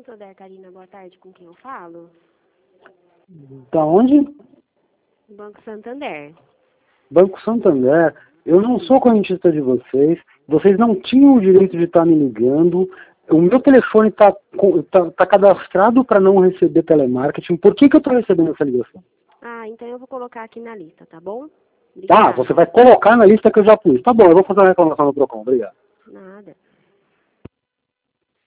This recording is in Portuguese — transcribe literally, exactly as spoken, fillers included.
Santander, Karina, boa tarde, com quem eu falo? Da onde? Banco Santander. Banco Santander. Eu não sou correntista de vocês. Vocês não tinham o direito de estar me ligando. O meu telefone está tá, tá cadastrado para não receber telemarketing. Por que, que eu estou recebendo essa ligação? Ah, então eu vou colocar aqui na lista, tá bom? Tá, Obrigada. você vai colocar na lista que eu já pus. Tá bom, eu vou fazer uma reclamação no Procon. Obrigado. Nada.